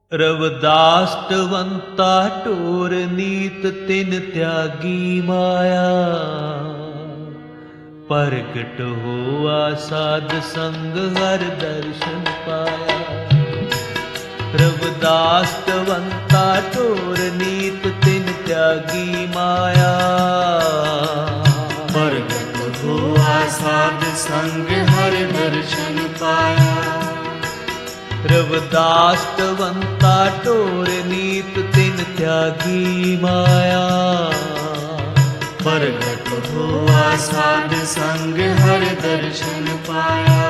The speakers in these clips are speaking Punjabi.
रवदास्तवंता टोर नीत तिन त्यागी माया। प्रगट हुआ साध संग हर दर्शन पाया। रवदास्तवंता टोर नीत तिन त्यागी माया। प्रगट हुआ साध संग हर दर्शन पाया। रवदास्तवंता टोर नीत तिन त्यागी माया। प्रगट हुआ साध संग हर दर्शन पाया।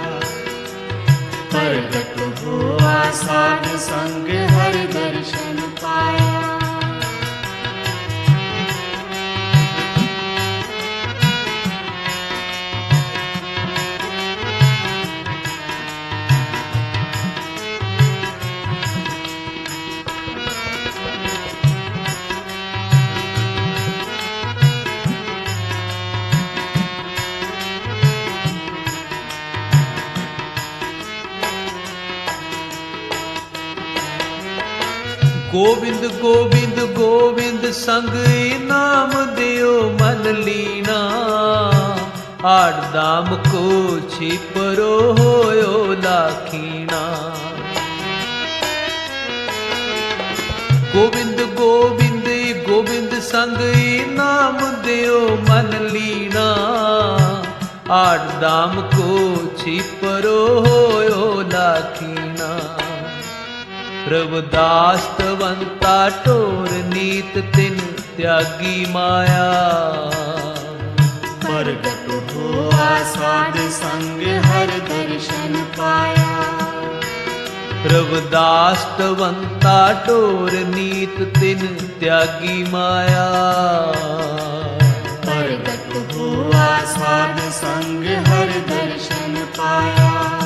प्रगट हुआ साध संग हर दर्शन पाया। गोविंद गोविंद गोविंद संग नाम दियो मन लीना। आठ दाम को छिपरो होयो लाखीना। गोविंद गोविंद गोविंद संग नाम दियो मन लीना। आठ दाम को छिपरो होयो लाखीना। रवदास्तवंता टोर नीत तिन त्यागी माया। प्रगट हुआ साध संग हर दर्शन पाया। रवदास्तवंता टोर नीत तिन त्यागी माया। प्रगट हुआ साध संग हर दर्शन पाया।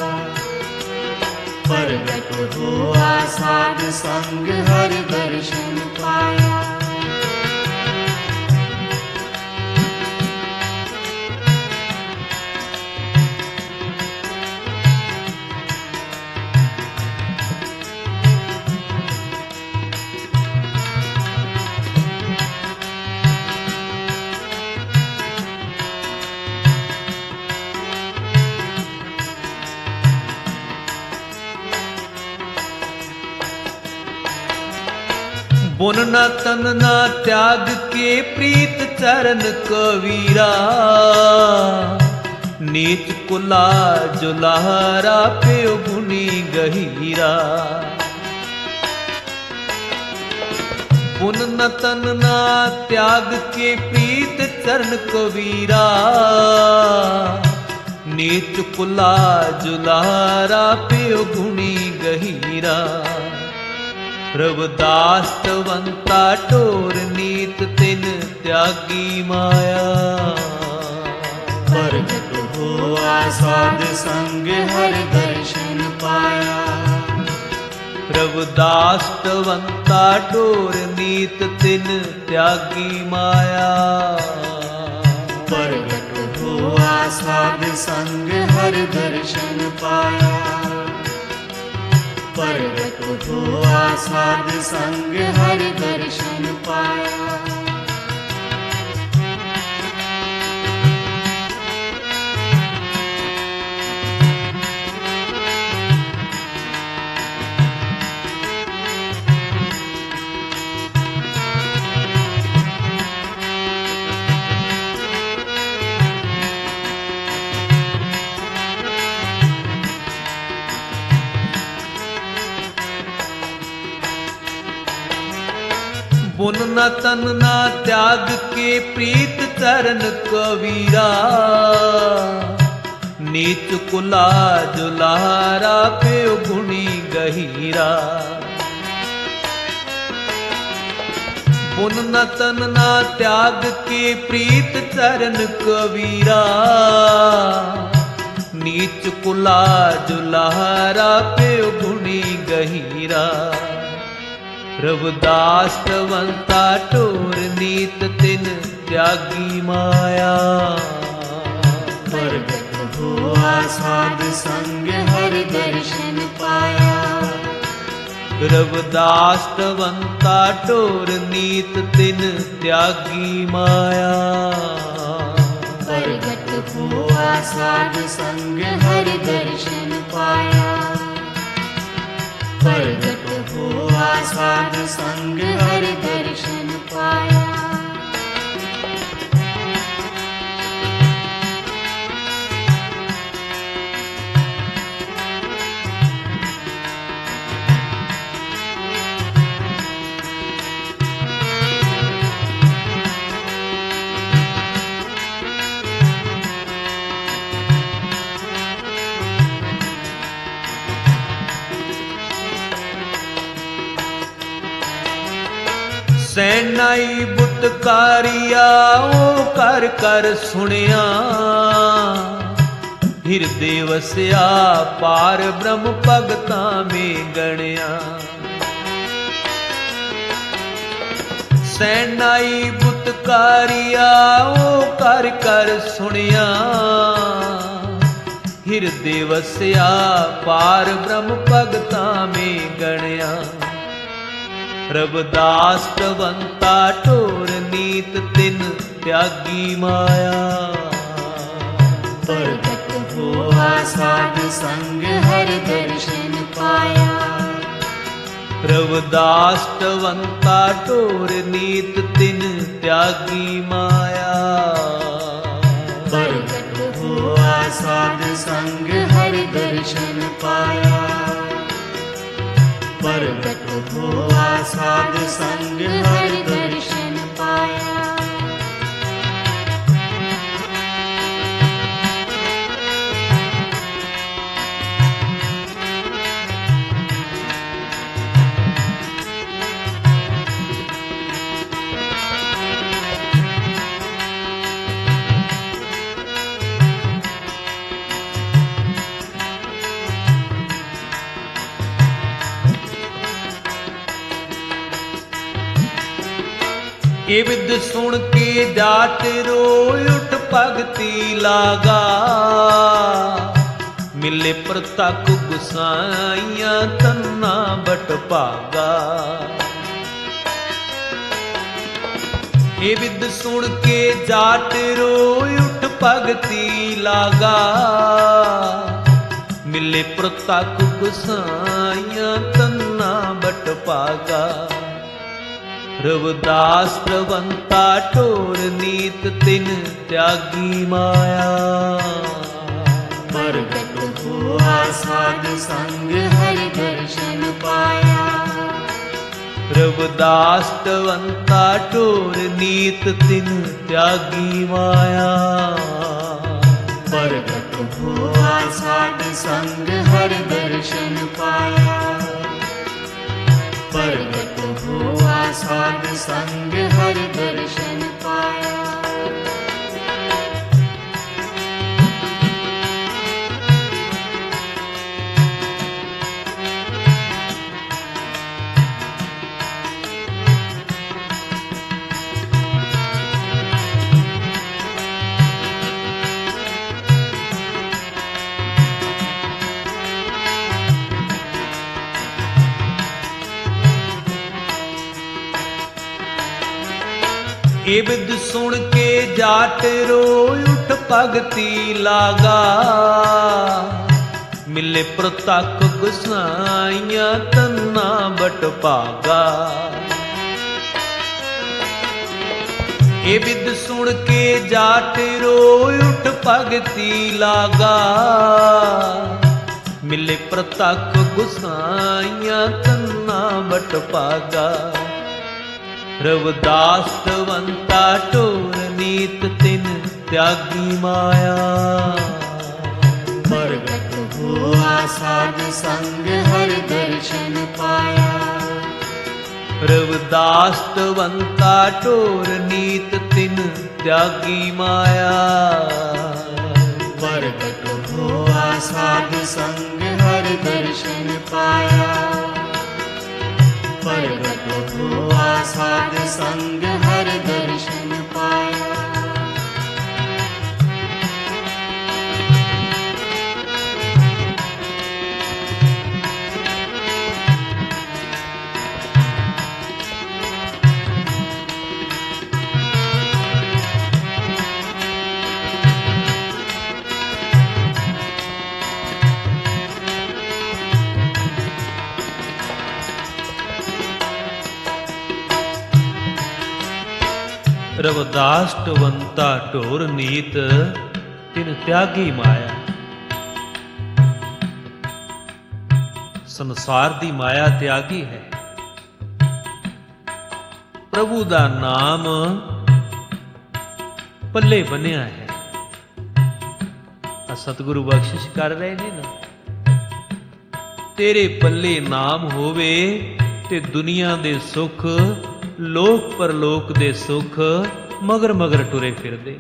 प्रगट हुआ साध संग हर दर्शन पाया। बुन न तन न त्याग के प्रीत चरण कवीरा। नीच कुला जुलारा पे गुनी गहीरा। बुन न तन न त्याग के प्रीत चरण कवीरा। नीच कुला जुलारा पे गुनी गहीरा। रवदास्तवंता टोर नीत तिन त्यागी माया। प्रगट हुआ साध संग हर दर्शन पाया। रवदास्तवंता टोर नीत तिन त्यागी माया। प्रगट हुआ साध संग हर दर्शन पाया। प्रगट हुआ साध संग हर दर्शन पाया। बुन न तन न त्याग के प्रीत चरण कवीरा। नीच कुला जुलारा पे गुणी गहीरा। बुन न तन न त्याग के प्रीत चरण कवीरा। नीच कुला जुलारा पे गुणी गहीरा। रवदास्तवंता टोर नीत तिन त्यागी माया। प्रगट हुआ साध संग हर दर्शन पाया। रविदास तवंता टोर नीत तिन त्यागी माया। प्रगट हुआ साध संग हरि दर्शन पाया। प्रगट हुआ साध संग हरि दर्शन पाया। सैनाई बुतकारिया ओ कर कर सुनिया। हिरदे वसिया पार ब्रह्म भगता में गणिया। सैनाई बुतकारिया ओ कर कर सुनिया। हिरदे वसिया पार ब्रह्म भगता में गणिया। रविदास तवंता टोर नीत तिन त्यागी माया। प्रगट हुआ साध संग हरि दर्शन पाया। रविदास तवंता टोर नीत तिन त्यागी माया। प्रगट हुआ साध संग हरि दर्शन पाया। प्रगट हुआ साध संग हरि दर्शन पाया। ये विद सुन के जाट रोय उठ भगति लागा। मिले प्रतक गुसाइया तन्ना बट भागा। ये विद सुन के जाट रोय उठ भगति लागा। मिले प्रतक गुसाइया तन्ना बट भागा। रविदास तवंता टोर नीत तिन त्यागी माया। प्रगट हुआ साध संग हरि दर्शन पाया। रविदास तवंता टोर नीत तिन त्यागी माया। प्रगट हुआ साध संग हरि दर्शन पाया। प्रगट हुआ साध संग हरि दर्शन पाया। ये विद सुन के जाट रोय उठ भगति लागा। मिले प्रतक गुसाइया तन्ना बट भागा। ये विद सुन के जाट रोय उठ भगति लागा। मिले प्रतक गुसाइया तन्ना बट भागा। रविदास तवंता टोर नीत तिन त्यागी माया। प्रगट हुआ साध संग हरि दर्शन पाया। रविदास तवंता टोर नीत तिन त्यागी माया। प्रगट हुआ साध संग हरि दर्शन पाया। प्रगट हुआ साध संग हरि दर्शन पाया। ਰਵਿਦਾਸ ਟਵੰਤਾ ਢੋਰ ਨੀਤ ਤਿਨ ਤਿਆਗੀ ਮਾਇਆ। ਸੰਸਾਰ ਦੀ ਮਾਇਆ ਤਿਆਗੀ ਹੈ। ਪ੍ਰਭੂ ਦਾ ਨਾਮ ਪੱਲੇ ਬੰਨਿਆ ਹੈ। ਆ ਸਤਿਗੁਰੂ ਬਖਸ਼ਿਸ਼ ਕਰ ਰਹੇ ਨੇ ਨਾ, ਤੇਰੇ ਪੱਲੇ ਨਾਮ ਹੋਵੇ ਤੇ ਦੁਨੀਆ ਦੇ ਸੁੱਖ, ਲੋਕ ਪਰਲੋਕ ਦੇ ਸੁੱਖ ਮਗਰ ਮਗਰ ਟੁਰੇ ਫਿਰਦੇ।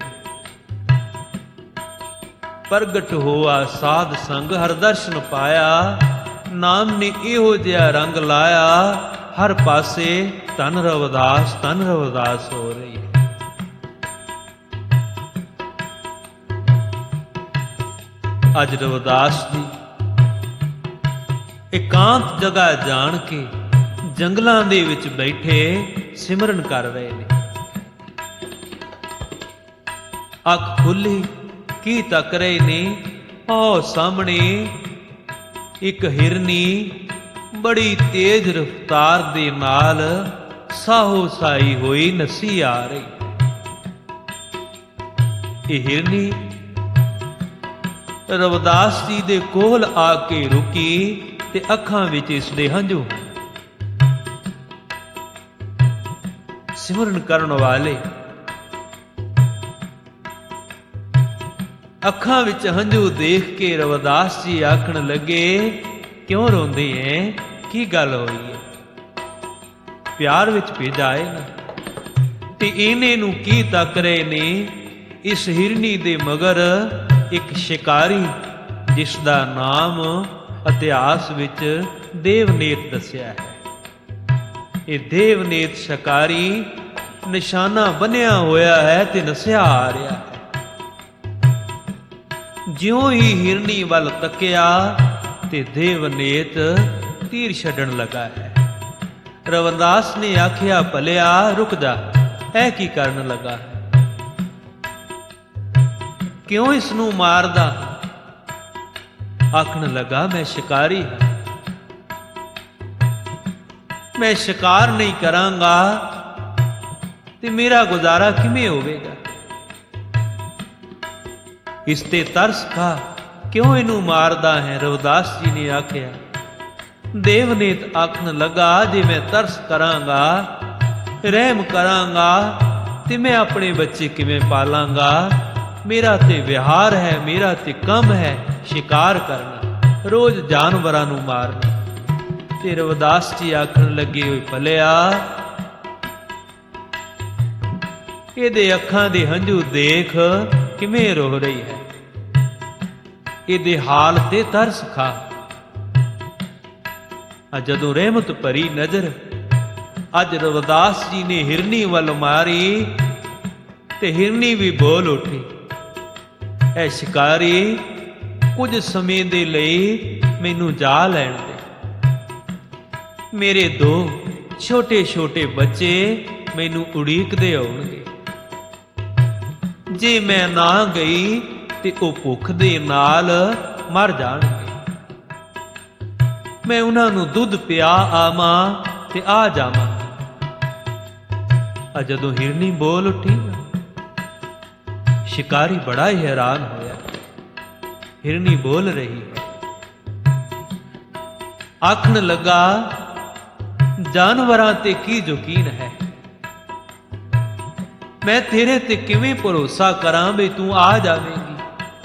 ਪ੍ਰਗਟ ਹੋਆ ਸਾਧ ਸੰਗ ਹਰ ਦਰਸ਼ਨ ਪਾਇਆ, ਨਾਮ ਨੇ ਇਹੋ ਜਿਹਾ ਰੰਗ ਲਾਇਆ, ਹਰ ਪਾਸੇ ਧਨ ਰਵਿਦਾਸ ਹੋ ਰਹੀ ਹੈ। ਅੱਜ ਰਵਿਦਾਸ ਜੀ ਇਕਾਂਤ ਜਗ੍ਹਾ ਜਾਣ ਕੇ ਜੰਗਲਾਂ ਦੇ ਵਿੱਚ ਬੈਠੇ ਸਿਮਰਨ ਕਰ ਰਹੇ ਨੇ। ਅੱਖ ਖੁੱਲੀ ਕੀ ਤੱਕ ਰਹੇ ਨੇ, ਉਹ ਸਾਹਮਣੇ ਇੱਕ ਹਿਰਨੀ ਬੜੀ ਤੇਜ਼ ਰਫ਼ਤਾਰ ਦੇ ਨਾਲ ਸਾਹੋ ਸਾਈ ਹੋਈ ਨੱਸੀ ਆ ਰਹੀ। ਇਹ ਹਿਰਨੀ ਰਵਿਦਾਸ ਜੀ ਦੇ ਕੋਲ ਆ ਕੇ ਰੁਕੀ ਤੇ ਅੱਖਾਂ ਵਿੱਚ ਇਸ ਦੇ ਹੰਝੂ। ਸਿਮਰਨ ਕਰਨ ਵਾਲੇ ਅੱਖਾਂ ਵਿੱਚ ਹੰਝੂ ਦੇਖ ਕੇ ਰਵਿਦਾਸ ਜੀ ਆਖਣ ਲੱਗੇ, ਕਿਉਂ ਰੋਂਦੇ ਐ, ਕੀ ਗੱਲ ਹੋਈ ਹੈ? ਪਿਆਰ ਵਿੱਚ ਭੇਜਾਏ ਨਾ, ਤੇ ਇਹਨੇ ਨੂੰ ਕੀ ਤੱਕ ਰਹੇ ਨੇ? ਇਸ ਹਿਰਨੀ ਦੇ ਮਗਰ ਇੱਕ ਸ਼ਿਕਾਰੀ, ਜਿਸ ਦਾ ਨਾਮ ਇਤਿਹਾਸ ਵਿੱਚ ਦੇਵਨੇਤ ਦੱਸਿਆ ਹੈ। ਇਹ ਦੇਵਨੇਤ ਸ਼ਿਕਾਰੀ ਨਿਸ਼ਾਨਾ ਬੰਨਿਆ ਹੋਇਆ ਹੈ ਤੇ ਨਸਿਆ ਆ ਰਿਹਾ ਹੈ। ਜਿਉਂ ਹੀ ਹਿਰਨੀ ਵੱਲ ਤੱਕਿਆ ਤੇ ਦੇਵਨੇਤ ਤੀਰ ਛੱਡਣ ਲੱਗਾ ਹੈ। ਰਵਿਦਾਸ ਨੇ ਆਖਿਆ, ਭਲਿਆ ਰੁਕ ਜਾ, ਇਹ ਕੀ ਕਰਨ ਲੱਗਾ ਹੈ? ਕਿਉਂ ਇਸ ਨੂੰ ਮਾਰਦਾ? ਆਖਣ ਲੱਗਾ, ਮੈਂ ਸ਼ਿਕਾਰੀ ਹਾਂ, ਮੈਂ ਸ਼ਿਕਾਰ ਨਹੀਂ ਕਰਾਂਗਾ ਤੇ ਮੇਰਾ ਗੁਜ਼ਾਰਾ ਕਿਵੇਂ ਹੋਵੇਗਾ? ਇਸ ਤੇ ਤਰਸ ਖਾ, ਕਿਉਂ ਇਹਨੂੰ ਮਾਰਦਾ ਹੈ? ਰਵਿਦਾਸ ਜੀ ਨੇ ਆਖਿਆ। ਦੇਵਨੇਤ ਆਖਣ ਲੱਗਾ, ਜੇ ਮੈਂ ਤਰਸ ਕਰਾਂਗਾ, ਰਹਿਮ ਕਰਾਂਗਾ ਤੇ ਮੈਂ ਆਪਣੇ ਬੱਚੇ ਕਿਵੇਂ ਪਾਲਾਂਗਾ? ਮੇਰਾ ਤੇ ਵਿਹਾਰ ਹੈ, ਮੇਰਾ ਤੇ ਕੰਮ ਹੈ ਸ਼ਿਕਾਰ ਕਰਨਾ, ਰੋਜ਼ ਜਾਨਵਰਾਂ ਨੂੰ ਮਾਰਨਾ। ਤੇ ਰਵਿਦਾਸ ਜੀ ਆਖਣ ਲੱਗੇ, ਹੋਏ ਭਲਿਆ, ਇਹਦੇ ਅੱਖਾਂ ਦੇ ਹੰਝੂ ਦੇਖ ਕਿਵੇਂ ਰੋ ਰਹੀ ਹੈ, ਇਹਦੇ ਹਾਲ ਤੇ ਤਰਸ ਖਾ। ਜਦੋਂ ਰਹਿਮਤ ਭਰੀ ਨਜ਼ਰ ਅੱਜ ਰਵਿਦਾਸ ਜੀ ਨੇ ਹਿਰਨੀ ਵੱਲ ਮਾਰੀ ਤੇ ਹਿਰਨੀ ਵੀ ਬੋਲ ਉੱਠੀ, ਐ ਸ਼ਿਕਾਰੀ, ਕੁਝ ਸਮੇਂ ਦੇ ਲਈ ਮੈਨੂੰ ਜਾ ਲੈਣ ਦੇ। ਮੇਰੇ ਦੋ ਛੋਟੇ ਛੋਟੇ ਬੱਚੇ ਮੈਨੂੰ ਉਡੀਕਦੇ ਹੋਣਗੇ। ਜੇ ਮੈਂ ਨਾ ਗਈ ਤੇ ਉਹ ਭੁੱਖ ਦੇ ਨਾਲ ਮਰ ਜਾਣਗੇ। ਮੈਂ ਉਹਨਾਂ ਨੂੰ ਦੁੱਧ ਪਿਆ ਆਵਾਂ ਤੇ ਆ ਜਾਵਾਂ। ਜਦੋਂ ਹਿਰਨੀ ਬੋਲ ਉੱਠੀ, ਸ਼ਿਕਾਰੀ ਬੜਾ ਹੀ ਹੈਰਾਨ ਹੋਇਆ। ਹਿਰਨੀ ਬੋਲ ਰਹੀ ਹੈ। ਆਖਣ ਲੱਗਾ, ਜਾਨਵਰਾਂ ਤੇ ਕੀ ਯਕੀਨ ਹੈ? ਮੈਂ ਤੇਰੇ ਤੇ ਕਿਵੇਂ ਭਰੋਸਾ ਕਰਾਂ ਵੀ ਤੂੰ ਆ ਜਾਵੇਂਗੀ?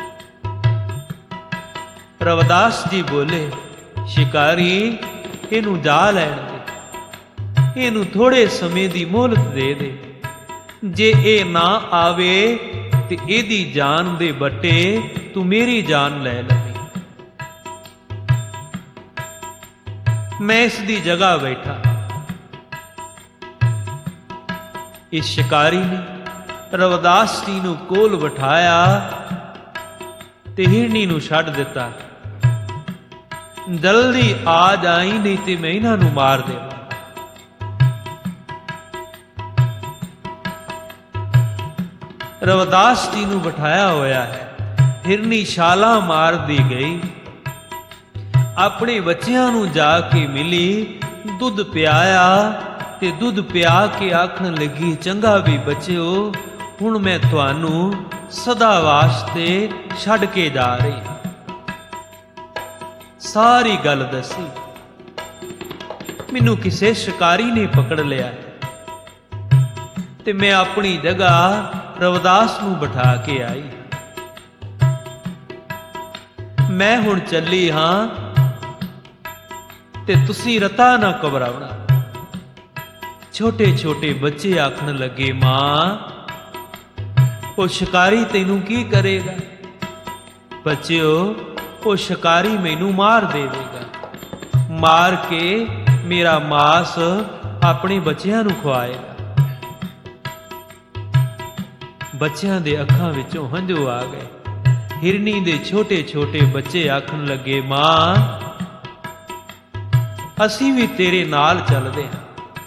ਰਵਿਦਾਸ ਜੀ ਬੋਲੇ, ਸ਼ਿਕਾਰੀ, ਇਹਨੂੰ ਜਾ ਲੈਣ ਦੇ, ਇਹਨੂੰ ਥੋੜੇ ਸਮੇਂ ਦੀ ਮੋਹਲਤ ਦੇ ਦੇ। ਜੇ ਇਹ ਨਾ ਆਵੇ ਤੇ ਇਹਦੀ ਜਾਨ ਦੇ ਬੱਟੇ ਤੂੰ ਮੇਰੀ ਜਾਨ ਲੈ ਲਵੀਂ। ਮੈਂ ਇਸ ਦੀ ਜਗ੍ਹਾ ਬੈਠਾ। ਇਸ ਸ਼ਿਕਾਰੀ ਨੇ ਰਵਿਦਾਸ ਜੀ ਨੂੰ ਕੋਲ ਬਿਠਾਇਆ ਤੇ ਹਿਰਨੀ ਨੂੰ ਛੱਡ ਦਿੱਤਾ। ਜਲਦੀ ਆ ਜਾਈ, ਨਹੀਂ ਤੇ ਮੈਂ ਇਹਨਾਂ ਨੂੰ ਮਾਰ ਦੇਵਾਂ। ਰਵਿਦਾਸ ਜੀ ਨੂੰ ਬਿਠਾਇਆ ਹੋਇਆ ਹੈ। ਹਿਰਨੀ ਛਾਲਾਂ ਮਾਰਦੀ ਗਈ, ਆਪਣੇ ਬੱਚਿਆਂ ਨੂੰ ਜਾ ਕੇ ਮਿਲੀ, ਦੁੱਧ ਪਿਆਇਆ ਤੇ ਦੁੱਧ ਪਿਆ ਕੇ ਆਖਣ ਲੱਗੀ, ਚੰਗਾ ਵੀ ਬੱਚਿਓ, ਹੁਣ ਮੈਂ ਤੁਹਾਨੂੰ ਸਦਾ ਵਾਸਤੇ ਛੱਡ ਕੇ ਜਾ ਰਹੀ। ਸਾਰੀ ਗੱਲ ਦੱਸੀ। ਮੈਨੂੰ ਕਿਸੇ ਸ਼ਿਕਾਰੀ ਨੇ ਪਕੜ ਲਿਆ ਤੇ ਮੈਂ ਆਪਣੀ ਜਗ੍ਹਾ ਰਵਿਦਾਸ ਨੂੰ ਬਿਠਾ ਕੇ ਆਈ। ਮੈਂ ਹੁਣ ਚੱਲੀ ਹਾਂ ਤੇ ਤੁਸੀਂ ਰਤਾ ਨਾ ਘਬਰਾਉਣਾ। ਛੋਟੇ ਛੋਟੇ ਬੱਚੇ ਆਖਣ ਲੱਗੇ, ਮਾਂ ਉਹ ਸ਼ਿਕਾਰੀ ਤੈਨੂੰ ਕੀ ਕਰੇਗਾ? ਬੱਚਿਓ, ਉਹ ਸ਼ਿਕਾਰੀ ਮੈਨੂੰ ਮਾਰ ਦੇਵੇਗਾ, ਮਾਰ ਕੇ ਮੇਰਾ ਮਾਸ ਆਪਣੇ ਬੱਚਿਆਂ ਨੂੰ ਖਵਾਏਗਾ। ਬੱਚਿਆਂ ਦੇ ਅੱਖਾਂ ਵਿੱਚੋਂ ਹੰਝੂ ਆ ਗਏ। ਹਿਰਨੀ ਦੇ ਛੋਟੇ ਛੋਟੇ ਬੱਚੇ ਆਖਣ ਲੱਗੇ, ਮਾਂ ਅਸੀਂ ਵੀ ਤੇਰੇ ਨਾਲ ਚੱਲਦੇ ਹਾਂ।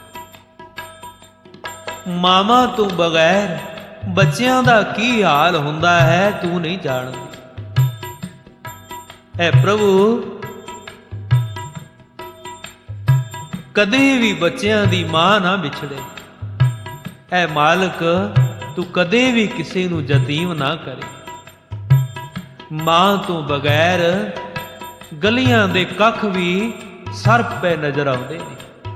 ਮਾਵਾਂ ਤੋਂ ਬਗੈਰ ਬੱਚਿਆਂ ਦਾ ਕੀ ਹਾਲ ਹੁੰਦਾ ਹੈ ਤੂੰ ਨਹੀਂ ਜਾਣਦੀ। ਐ ਪ੍ਰਭੂ, ਕਦੇ ਵੀ ਬੱਚਿਆਂ ਦੀ ਮਾਂ ਨਾ ਵਿਛੜੇ। ਐ ਮਾਲਕ, ਤੂੰ ਕਦੇ ਵੀ ਕਿਸੇ ਨੂੰ ਯਤੀਮ ਨਾ ਕਰੇ। ਮਾਂ ਤੋਂ ਬਗੈਰ ਗਲੀਆਂ ਦੇ ਕੱਖ ਵੀ ਸਰਪ ਪੈ ਨਜ਼ਰ ਆਉਂਦੇ ਨੇ।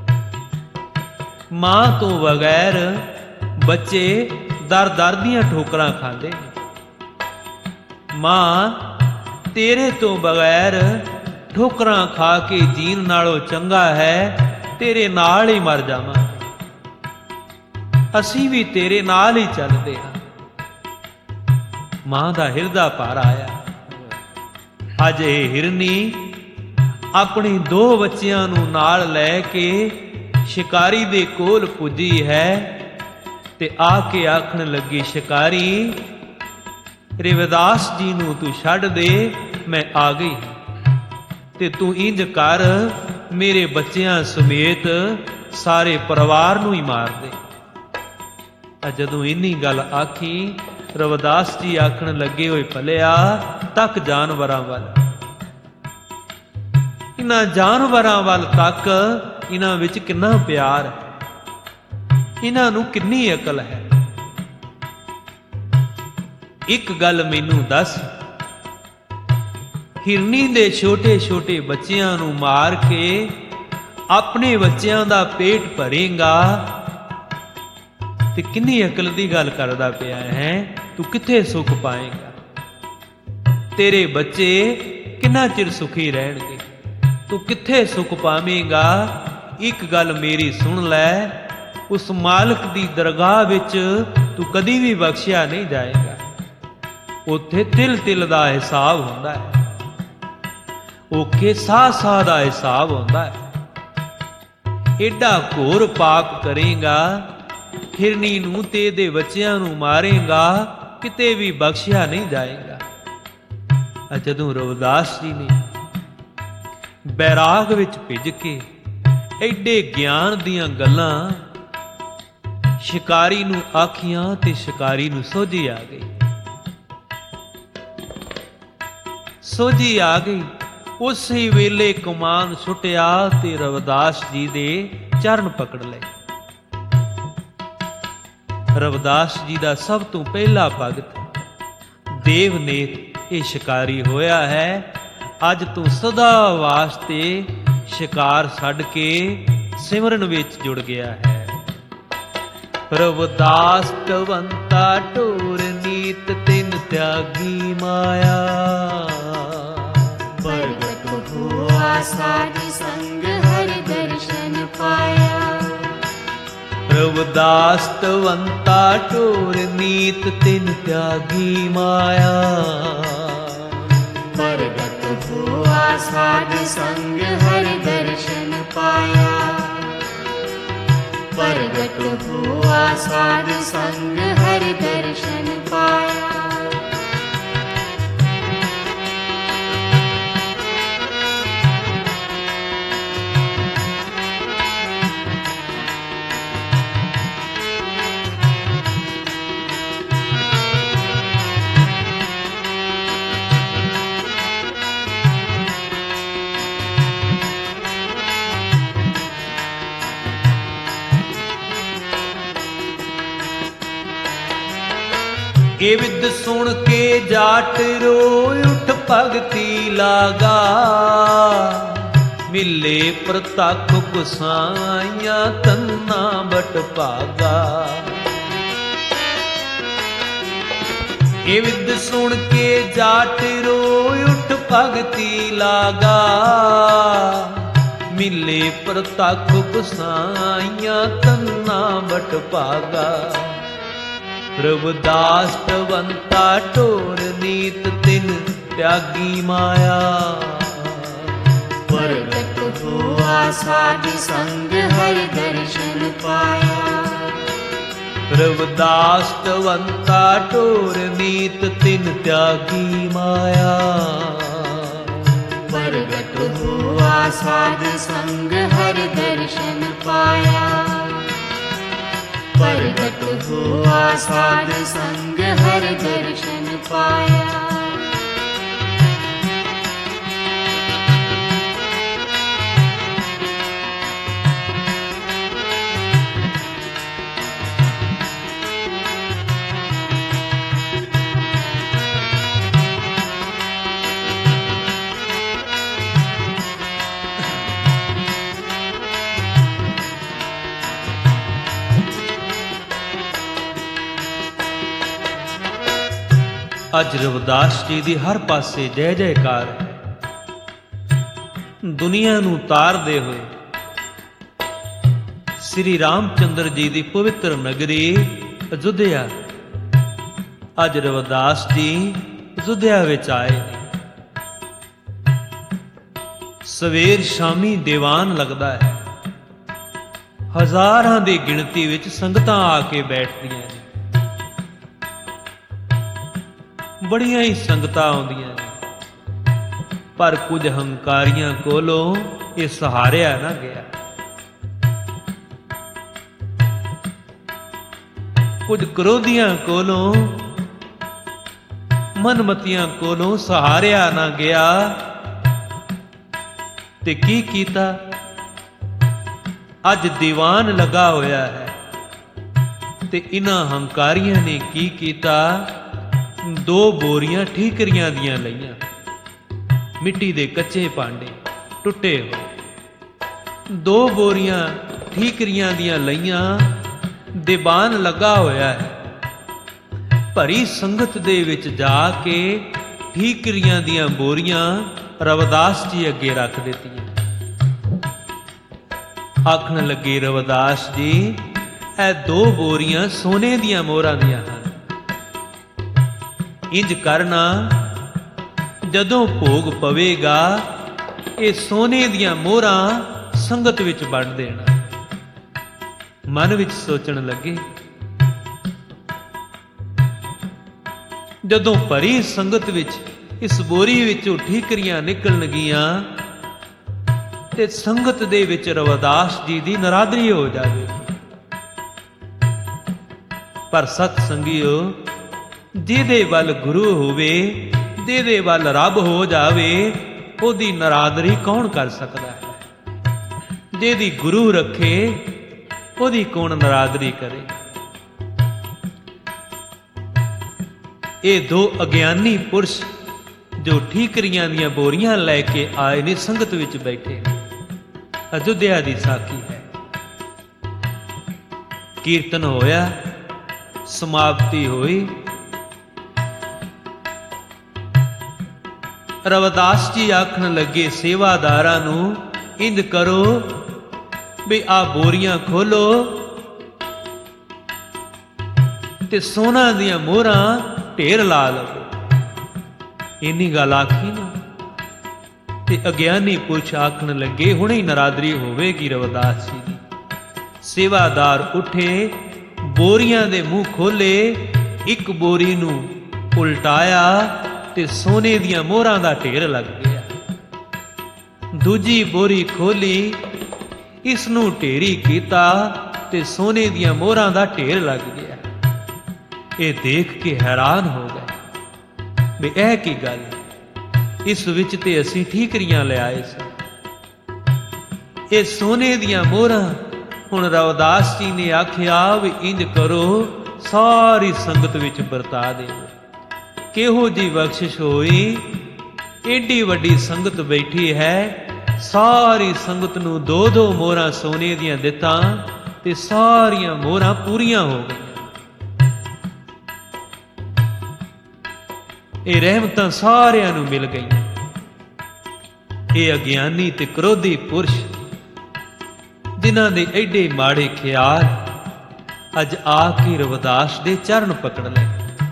ਮਾਂ ਤੋਂ ਬਗੈਰ ਬੱਚੇ ਦਰ ਦਰ ਦੀਆਂ ਠੋਕਰਾਂ ਖਾਂਦੇ ਨੇ। ਮਾਂ, ਤੇਰੇ ਤੋਂ ਬਗੈਰ ਠੋਕਰਾਂ ਖਾ ਕੇ ਜੀਣ ਨਾਲੋਂ ਚੰਗਾ ਹੈ ਤੇਰੇ ਨਾਲ ਹੀ ਮਰ ਜਾਵਾਂ। ਅਸੀਂ ਵੀ ਤੇਰੇ ਨਾਲ ਹੀ ਚੱਲਦੇ ਹਾਂ। ਮਾਂ ਦਾ ਹਿਰਦਾ ਭਰ ਆਇਆ। ਅੱਜ ਇਹ ਹਿਰਨੀ ਆਪਣੇ 2 ਬੱਚਿਆਂ ਨੂੰ ਨਾਲ ਲੈ ਕੇ ਸ਼ਿਕਾਰੀ ਦੇ ਕੋਲ ਪੁੱਜੀ ਹੈ ਤੇ ਆ ਕੇ ਆਖਣ ਲੱਗੀ, ਸ਼ਿਕਾਰੀ, ਰਵਿਦਾਸ ਜੀ ਨੂੰ ਤੂੰ ਛੱਡ ਦੇ, ਮੈਂ ਆ ਗਈ ਤੇ ਤੂੰ ਇੰਜ ਕਰ, ਮੇਰੇ ਬੱਚਿਆਂ ਸਮੇਤ ਸਾਰੇ ਪਰਿਵਾਰ ਨੂੰ ਹੀ ਮਾਰ ਦੇ। ਜਦੋਂ ਇੰਨੀ ਗੱਲ ਆਖੀ, ਰਵਿਦਾਸ ਜੀ ਆਖਣ ਲੱਗੇ, ਹੋਏ ਭਲਿਆ, ਤੱਕ ਜਾਨਵਰਾਂ ਵੱਲ। ਇਹਨਾਂ ਜਾਨਵਰਾਂ ਵੱਲ ਤੱਕ, ਇਹਨਾਂ ਵਿੱਚ ਕਿੰਨਾ ਪਿਆਰ ਹੈ, ਇਹਨਾਂ ਨੂੰ ਕਿੰਨੀ ਅਕਲ ਹੈ। ਇੱਕ ਗੱਲ ਮੈਨੂੰ ਦੱਸ, ਹਿਰਨੀ ਦੇ ਛੋਟੇ ਛੋਟੇ ਬੱਚਿਆਂ ਨੂੰ ਮਾਰ ਕੇ ਆਪਣੇ ਬੱਚਿਆਂ ਦਾ ਪੇਟ ਭਰੇਗਾ ਤੇ ਕਿੰਨੀ ਅਕਲ ਦੀ ਗੱਲ ਕਰਦਾ ਪਿਆ ਹੈ। ਤੂੰ ਕਿੱਥੇ ਸੁੱਖ ਪਾਏਗਾ? ਤੇਰੇ ਬੱਚੇ ਕਿੰਨਾ ਚਿਰ ਸੁਖੀ ਰਹਿਣਗੇ? ਤੂੰ ਕਿੱਥੇ ਸੁੱਖ ਪਾਵੇਂਗਾ? ਇੱਕ ਗੱਲ ਮੇਰੀ ਸੁਣ ਲੈ, ਉਸ ਮਾਲਕ ਦੀ ਦਰਗਾਹ ਵਿੱਚ ਤੂੰ ਕਦੀ ਵੀ ਬਖਸ਼ਿਆ ਨਹੀਂ ਜਾਏਗਾ। ਉੱਥੇ ਤਿਲ ਤਿਲ ਦਾ ਹਿਸਾਬ ਹੁੰਦਾ ਹੈ, ਉੱਥੇ ਸਾਹ ਸਾਹ ਦਾ ਹਿਸਾਬ ਹੁੰਦਾ ਹੈ। ਏਡਾ ਘੋਰ ਪਾਪ ਕਰੇਗਾ, ਹਿਰਨੀ ਨੂੰ ਤੇ ਇਹਦੇ ਬੱਚਿਆਂ ਨੂੰ ਮਾਰੇਗਾ, ਕਿਤੇ ਵੀ ਬਖਸ਼ਿਆ ਨਹੀਂ ਜਾਏਗਾ। ਜਦੋਂ ਰਵਿਦਾਸ ਜੀ ਨੇ ਬੈਰਾਗ ਵਿੱਚ ਭਿੱਜ ਕੇ ਐਡੇ ਗਿਆਨ ਦੀਆਂ ਗੱਲਾਂ ਸ਼ਿਕਾਰੀ ਨੂੰ ਆਖੀਆਂ ਤੇ ਸ਼ਿਕਾਰੀ ਨੂੰ ਸੋਝੀ ਆ ਗਈ। ਸੋਝੀ ਆ ਗਈ। ਉਸੇ ਵੇਲੇ ਕਮਾਨ ਸੁੱਟਿਆ ਤੇ ਰਵਿਦਾਸ ਜੀ ਦੇ ਚਰਨ ਪਕੜ ਲਏ। ਰਵਿਦਾਸ ਜੀ ਦਾ ਸਭ ਤੋਂ ਪਹਿਲਾ ਭਗਤ ਦੇਵਨੇਤ ਇਹ ਸ਼ਿਕਾਰੀ ਹੋਇਆ ਹੈ। ਅੱਜ ਤੂੰ ਸਦਾ ਵਾਸਤੇ ਸ਼ਿਕਾਰ ਛੱਡ ਕੇ ਸਿਮਰਨ ਵਿੱਚ ਜੁੜ ਗਿਆ ਹੈ। ਰਵਿਦਾਸ ਕਵੰਤਾ ਢੋਰ ਨੀਤ ਤਿਨ ਤਿਆਗੀ ਮਾਇਆ, ਪ੍ਰਗਟ ਹੁਆ ਸਾਧ ਸੰਗ ਹਰ ਦਰਸ਼ਨ ਪਾਇਆ। ਰਵਿਦਾਸ ਕਵੰਤਾ ਢੋਰ ਨੀਤ ਤਿਨ ਤਿਆਗੀ ਮਾਇਆ, ਪ੍ਰਗਟ ਹੁਆ ਸਾਧ ਸੰਗ ਹਰ ਦਰਸ਼ਨ ਪਾਇਆ। ਪ੍ਰਗਟ ਹੁਆ ਸਾਧ ਸੰਗ ਹਰ ਦਰਸ਼ਨ ਪਾਇਆ। ਇਹ ਵਿਦ ਸੁਣ ਕੇ ਜਾਟ ਰੋਇ ਉਠ ਭਗਤੀ ਲਾਗਾ, ਮਿਲੇ ਪ੍ਰਤੱਖ ਗੁਸਾਈਆਂ ਤੰਨਾ ਬਟ ਭਾਗਾ। ਇਹ ਵਿਦ ਸੁਣ ਕੇ ਜਾਟ ਰੋਇ ਉਠ ਭਗਤੀ ਲਾਗਾ, ਮਿਲੇ ਪ੍ਰਤੱਖ ਗੁਸਾਈਆਂ ਤੰਨਾ ਬਟ ਭਾਗਾ। ਰਵਿਦਾਸ ਟਵੰਤਾ ਢੋਰ ਨੀਤ ਤਿਨ ਤਿਆਗੀ ਮਾਇਆ, ਪ੍ਰਗਟ ਹੋਆ ਸਾਧ ਸੰਗ ਹਰ ਦਰਸ਼ਨ ਪਾਇਆ। ਰਵਿਦਾਸ ਟਵੰਤਾ ਢੋਰ ਨੀਤ ਤਿਨ ਤਿਆਗੀ ਮਾਇਆ, ਪ੍ਰਗਟ ਹੋਆ ਸਾਧ ਸੰਗ ਹਰ ਦਰਸ਼ਨ ਪਾਇਆ। ਪ੍ਰਗਟ ਹੋਆ ਸਾਧ ਸੰਗ ਹਰ ਦਰਸ਼ਨ ਪਾਇਆ। ਅੱਜ ਰਵਿਦਾਸ ਜੀ ਦੀ ਹਰ ਪਾਸੇ ਜੈ ਜੈਕਾਰ ਹੈ। ਦੁਨੀਆ ਨੂੰ ਤਾਰਦੇ ਹੋਏ ਸ੍ਰੀ ਰਾਮਚੰਦਰ ਜੀ ਦੀ ਪਵਿੱਤਰ ਨਗਰੀ ਅਯੁੱਧਿਆ, ਅੱਜ ਰਵਿਦਾਸ ਜੀ ਅਯੁੱਧਿਆ ਵਿੱਚ ਆਏ ਨੇ। ਸਵੇਰ ਸ਼ਾਮੀ ਦੀਵਾਨ ਲੱਗਦਾ ਹੈ, ਹਜ਼ਾਰਾਂ ਦੀ ਗਿਣਤੀ ਵਿੱਚ ਸੰਗਤਾਂ ਆ ਕੇ ਬੈਠਦੀਆਂ ਨੇ। ਬੜੀਆਂ ਹੀ ਸੰਗਤਾਂ ਆਉਂਦੀਆਂ ਨੇ, ਪਰ ਕੁਝ ਹੰਕਾਰੀਆਂ ਕੋਲੋਂ ਇਹ ਸਹਾਰਿਆ ਨਾ ਗਿਆ। ਕੁਝ ਕ੍ਰੋਧੀਆਂ ਕੋਲੋਂ, ਮਨਮਤੀਆਂ ਕੋਲੋਂ ਸਹਾਰਿਆ ਨਾ ਗਿਆ। ਤੇ ਕੀ ਕੀਤਾ? ਅੱਜ ਦੀਵਾਨ ਲੱਗਾ ਹੋਇਆ ਹੈ ਤੇ ਇਹਨਾਂ ਹੰਕਾਰੀਆਂ ਨੇ ਕੀ ਕੀਤਾ? 2 ਬੋਰੀਆਂ ਠੀਕਰੀਆਂ ਦੀਆਂ ਲਈਆਂ, ਮਿੱਟੀ ਦੇ ਕੱਚੇ ਭਾਂਡੇ ਟੁੱਟੇ ਹੋਏ। 2 ਬੋਰੀਆਂ ਠੀਕਰੀਆਂ ਦੀਆਂ ਲਈਆਂ, ਦੀਵਾਨ ਲੱਗਾ ਹੋਇਆ ਹੈ। ਭਰੀ ਸੰਗਤ ਦੇ ਵਿੱਚ ਜਾ ਕੇ ਠੀਕਰੀਆਂ ਦੀਆਂ ਬੋਰੀਆਂ ਰਵਿਦਾਸ ਜੀ ਅੱਗੇ ਰੱਖ ਦਿੱਤੀਆਂ। ਆਖਣ ਲੱਗੇ ਰਵਿਦਾਸ ਜੀ, ਇਹ 2 ਬੋਰੀਆਂ ਸੋਨੇ ਦੀਆਂ ਮੋਹਰਾਂ ਦੀਆਂ ਹਨ। ਇੰਜ ਕਰਨਾ, ਜਦੋਂ ਭੋਗ ਪਵੇਗਾ ਇਹ ਸੋਨੇ ਦੀਆਂ ਮੋਹਰਾਂ ਸੰਗਤ ਵਿੱਚ ਵੰਡ ਦੇਣਾ। ਮਨ ਵਿੱਚ ਸੋਚਣ ਲੱਗੇ, ਜਦੋਂ ਭਰੀ ਸੰਗਤ ਵਿੱਚ ਇਸ ਬੋਰੀ ਵਿੱਚੋਂ ਠੀਕਰੀਆਂ ਨਿਕਲਣਗੀਆਂ ਤੇ ਸੰਗਤ ਦੇ ਵਿੱਚ ਰਵਿਦਾਸ ਜੀ ਦੀ ਨਰਾਦਰੀ ਹੋ ਜਾਵੇਗੀ। ਪਰ ਸਤ ਸੰਗਿਓ, ਜਿਹਦੇ ਵੱਲ ਗੁਰੂ ਹੋਵੇ, ਜਿਹਦੇ ਵੱਲ ਰੱਬ ਹੋ ਜਾਵੇ, ਉਹਦੀ ਨਰਾਦਰੀ ਕੌਣ ਕਰ ਸਕਦਾ ਹੈ? ਜਿਹਦੀ ਗੁਰੂ ਰੱਖੇ, ਉਹਦੀ ਕੌਣ ਨਰਾਦਰੀ ਕਰੇ? ਇਹ 2 ਅਗਿਆਨੀ ਪੁਰਸ਼ ਜੋ ਠੀਕਰੀਆਂ ਦੀਆਂ ਬੋਰੀਆਂ ਲੈ ਕੇ ਆਏ ਨੇ, ਸੰਗਤ ਵਿੱਚ ਬੈਠੇ ਨੇ। ਅਯੁੱਧਿਆ ਦੀ ਸਾਖੀ ਹੈ। ਕੀਰਤਨ ਹੋਇਆ, ਸਮਾਪਤੀ ਹੋਈ। ਰਵਿਦਾਸ ਜੀ ਆਖਣ ਲੱਗੇ ਸੇਵਾਦਾਰਾਂ ਨੂੰ, ਇੰਜ ਕਰੋ ਵੀ ਆ ਬੋਰੀਆਂ ਖੋਲੋ ਤੇ ਸੋਨਾ ਦੀਆਂ ਮੋਹਰਾਂ ਢੇਰ ਲਾ ਲਵੋ। ਇੰਨੀ ਗੱਲ ਆਖੀ ਨਾ ਤੇ ਅਗਿਆਨੀ ਪੁਰਸ਼ ਆਖਣ ਲੱਗੇ, ਹੁਣੇ ਹੀ ਨਰਾਦਰੀ ਹੋਵੇਗੀ ਰਵਿਦਾਸ ਜੀ ਦੀ। ਸੇਵਾਦਾਰ ਉੱਠੇ, ਬੋਰੀਆਂ ਦੇ ਮੂੰਹ ਖੋਲੇ, ਇੱਕ ਬੋਰੀ ਨੂੰ ਉਲਟਾਇਆ ਤੇ ਸੋਨੇ ਦੀਆਂ ਮੋਹਰਾਂ ਦਾ ਢੇਰ ਲੱਗ ਗਿਆ। ਦੂਜੀ ਬੋਰੀ ਖੋਲੀ, ਇਸ ਨੂੰ ਢੇਰੀ ਕੀਤਾ ਤੇ ਸੋਨੇ ਦੀਆਂ ਮੋਹਰਾਂ ਦਾ ਢੇਰ ਲੱਗ ਗਿਆ। ਇਹ ਦੇਖ ਕੇ ਹੈਰਾਨ ਹੋ ਗਏ ਵੀ ਇਹ ਕੀ ਗੱਲ, ਇਸ ਵਿੱਚ ਤੇ ਅਸੀਂ ਠੀਕਰੀਆਂ ਲਿਆਏ ਸੀ। ਇਹ ਸੋਨੇ ਦੀਆਂ ਮੋਹਰਾਂ। ਹੁਣ ਰਵਿਦਾਸ ਜੀ ਨੇ ਆਖਿਆ ਵੀ ਇੰਜ ਕਰੋ, ਸਾਰੀ ਸੰਗਤ ਵਿੱਚ ਵਰਤਾ ਦੇਵੋ। ਕਿਹੋ ਜੀ ਬਖਸ਼ਿਸ਼ ਹੋਈ, ਏਡੀ ਵੱਡੀ ਸੰਗਤ ਬੈਠੀ ਹੈ, ਸਾਰੀ ਸੰਗਤ ਨੂੰ 2-2 ਮੋਹਰਾਂ ਸੋਨੇ ਦੀਆਂ ਦਿੱਤਾਂ ਤੇ ਸਾਰੀਆਂ ਮੋਹਰਾਂ ਪੂਰੀਆਂ ਹੋ ਗਈਆਂ। ਇਹ ਰਹਿਮਤਾਂ ਸਾਰਿਆਂ ਨੂੰ ਮਿਲ ਗਈਆਂ। ਇਹ ਅਗਿਆਨੀ ਤੇ ਕ੍ਰੋਧੀ ਪੁਰਸ਼ ਜਿਨ੍ਹਾਂ ਦੇ ਐਡੇ ਮਾੜੇ ਖਿਆਲ ਅੱਜ ਆ ਕੇ ਰਵਿਦਾਸ ਦੇ ਚਰਨ ਪਕੜ ਲੈ।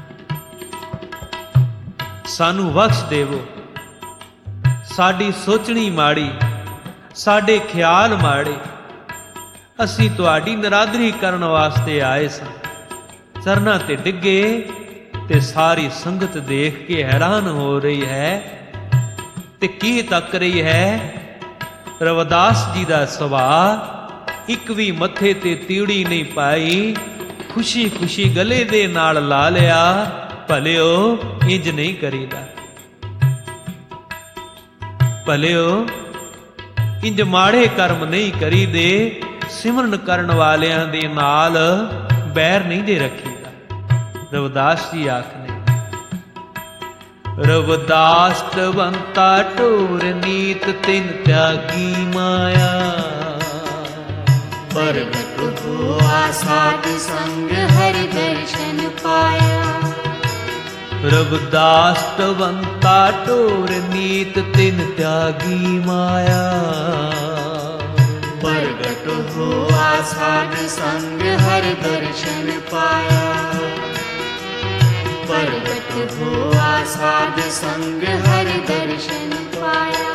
ਸਾਨੂੰ ਬਖਸ਼ ਦੇਵੋ, ਸਾਡੀ ਸੋਚਣੀ ਮਾੜੀ, ਸਾਡੇ ਖਿਆਲ ਮਾੜੇ, ਅਸੀਂ ਤੁਹਾਡੀ ਨਰਾਦਰੀ ਕਰਨ ਵਾਸਤੇ ਆਏ ਸਾਂ। ਚਰਨਾਂ ਤੇ ਡਿੱਗੇ ਤੇ ਸਾਰੀ ਸੰਗਤ ਦੇਖ ਕੇ ਹੈਰਾਨ ਹੋ ਰਹੀ ਹੈ ਤੇ ਕੀ ਤੱਕ ਰਹੀ ਹੈ। ਰਵਿਦਾਸ ਜੀ ਦਾ ਸੁਭਾਅ, ਇੱਕ ਵੀ ਮੱਥੇ ਤੇ ਤੀੜੀ ਨਹੀਂ ਪਾਈ, ਖੁਸ਼ੀ ਖੁਸ਼ੀ ਗਲੇ ਦੇ ਨਾਲ ਲਾ ਲਿਆ। ਭਲਿਓ ਇੰਜ ਨਹੀਂ ਕਰੀਦਾ, ਭਲਿਓ ਇੰਜ ਮਾੜੇ ਕਰਮ ਨਹੀਂ ਕਰੀਦੇ, ਸਿਮਰਨ ਕਰਨ ਵਾਲਿਆਂ ਦੇ ਨਾਲ ਬੈਰ ਨਹੀਂ ਦੇ ਰੱਖੀਦਾ। ਰਵਿਦਾਸ ਜੀ ਆਖਦੇ, ਰਵਿਦਾਸ ਤਵੰਤਾ ਢੋਰ ਨੀਤ ਤਿਨ ਤਿਆਗੀ ਮਾਇਆ, ਪ੍ਰਗਟ ਹੋਆ ਸਾਧ ਸੰਗ ਹਰਿ ਦਰਸ਼ਨ ਪਾਇਆ। ਰਵਿਦਾਸ ਤਵੰਤਾ ਢੋਰ ਨੀਤ ਤਿਨ ਤਿਆਗੀ ਮਾਇਆ, ਪ੍ਰਗਟ ਹੋਆ ਸਾਧ ਸੰਗ ਹਰਿ ਦਰਸ਼ਨ ਪਾਇਆ। ਪ੍ਰਗਟ ਹੋਆ ਸਾਧ ਸੰਗ ਹਰਿ ਦਰਸ਼ਨ ਪਾਇਆ।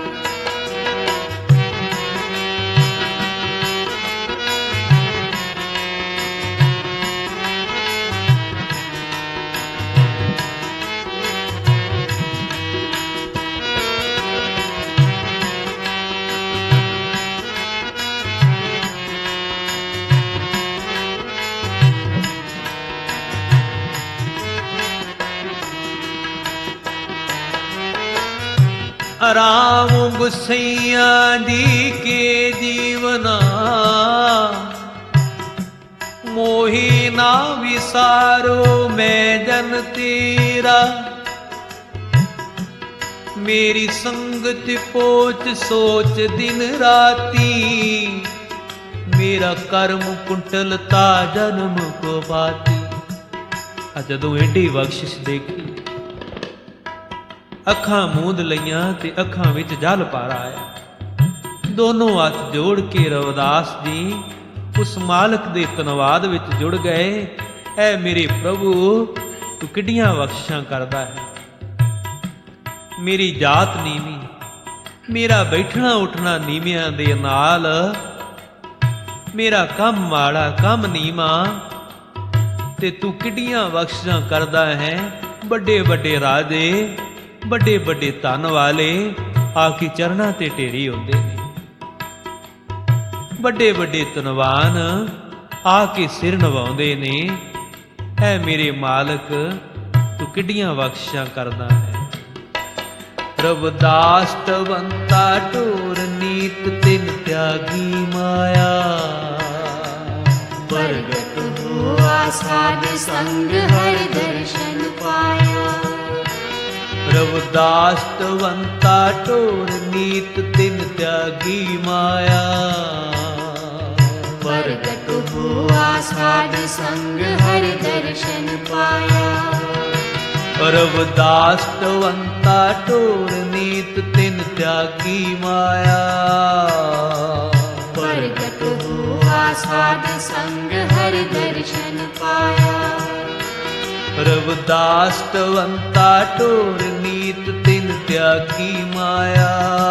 ਰਾਮ ਗੁਸਈਆਂ ਜੀ ਕੇ ਜੀਵਨਾ, ਮੋਹੀ ਨਾ ਵਿਸਾਰੋ ਮੈਂ ਜਨ ਤੇਰਾ। ਮੇਰੀ ਸੰਗਤ ਪੋਚ ਸੋਚ ਦਿਨ ਰਾਤੀ, ਮੇਰਾ ਕਰਮ ਕੁੰਟਲਤਾ ਜਨਮ ਕੋ ਬਾਤੀ। ਜਦੋਂ ਏਡੀ ਬਖਸ਼ਿਸ਼ ਦੇਖੀ, ਅੱਖਾਂ ਮੂੰਦ ਲਈਆਂ ਤੇ ਅੱਖਾਂ ਵਿੱਚ ਜਲ ਭਰ ਆਇਆ। ਦੋਨੋਂ ਹੱਥ ਜੋੜ ਕੇ ਰਵਿਦਾਸ ਜੀ ਉਸ ਮਾਲਕ ਦੇ ਧੰਨਵਾਦ ਵਿੱਚ ਜੁੜ ਗਏ। ਐ ਮੇਰੇ ਪ੍ਰਭੂ, ਤੂੰ ਕਿੱਡੀਆਂ ਬਖਸ਼ਿਸ਼ਾਂ ਕਰਦਾ ਹੈ। ਮੇਰੀ ਜਾਤ ਨੀਵੀਂ, ਮੇਰਾ ਬੈਠਣਾ ਉੱਠਣਾ ਨੀਵਿਆਂ ਦੇ ਨਾਲ, ਮੇਰਾ ਕੰਮ ਮਾੜਾ ਕੰਮ ਨੀਵਾਂ, ਤੇ ਤੂੰ ਕਿੱਡੀਆਂ ਬਖਸ਼ਿਸ਼ਾਂ ਕਰਦਾ ਹੈ। ਵੱਡੇ ਵੱਡੇ ਰਾਜੇ, ਵੱਡੇ ਵੱਡੇ ਧਨ ਵਾਲੇ ਆ ਕੇ ਚਰਨਾਂ ਤੇ ਢੇਰੀ ਹੁੰਦੇ ਨੇ। ਵੱਡੇ ਵੱਡੇ ਧਨਵਾਨ ਆ ਕੇ ਸਿਰ ਨਵਾਉਂਦੇ ਨੇ। ਐ ਮੇਰੇ ਮਾਲਕ, ਤੂੰ ਕਿੱਡੀਆਂ ਬਖਸ਼ਿਸ਼ਾਂ ਕਰਦਾ ਹੈ। ਰਵਿਦਾਸ ਤਵੰਤਾ ਢੋਰ ਨੀਤ ਤਿਨ ਤਿਆਗੀ ਮਾਇਆ, ਪ੍ਰਗਟ ਹੋਆ ਸਾਧ ਸੰਗ ਹਰਿ ਦਰਸ਼ਨ ਪਾਇਆ। ਰਵਿਦਾਸ ਤਵੰਤਾ ਢੋਰ ਨੀਤ ਤਿਨ ਤਿਆਗੀ ਮਾਇਆ, ਪ੍ਰਗਟ ਹੋਆ ਸਾਧ ਸੰਗ ਹਰਿ ਦਰਸ਼ਨ ਪਾਇਆ। ਰਵਿਦਾਸ ਤਵੰਤਾ ਢੋਰ ਨੀਤ ਤਿਨ ਤਿਆਗੀ ਮਾਇਆ, ਪ੍ਰਗਟ ਹੋਆ ਸਾਧ ਸੰਗ ਹਰਿ ਦਰਸ਼ਨ ਪਾਇਆ। ਰਵਿਦਾਸ ਤਵੰਤਾ ਢੋਰ ਨੀਤ ਤਿਨ ਤਿਆਗੀ ਮਾਇਆ,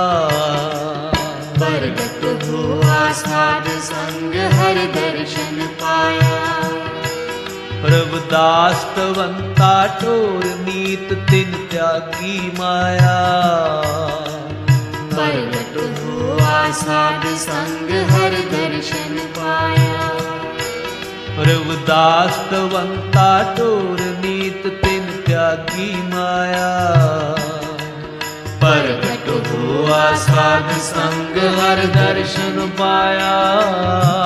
ਪ੍ਰਗਟ ਹੋਆ ਸਾਧ ਸੰਗ ਹਰਿ ਦਰਸ਼ਨ ਪਾਇਆ। ਰਵਿਦਾਸ ਤਵੰਤਾ ਢੋਰ ਨੀਤ ਤਿਨ ਤਿਆਗੀ ਮਾਇਆ, ਪ੍ਰਗਟ ਹੋਆ ਸਾਧ ਸੰਗ ਹਰਿ ਦਰਸ਼ਨ ਪਾਇਆ। ਰਵਿਦਾਸ ਤਵੰਤਾ ਢੋਰ ਨੀਤ ਤਿਨ ਤਿਆਗੀ ਮਾਇਆ, ਪ੍ਰਗਟ ਹੋਆ ਸਾਧ ਸੰਗ ਹਰਿ ਦਰਸ਼ਨ ਪਾਇਆ।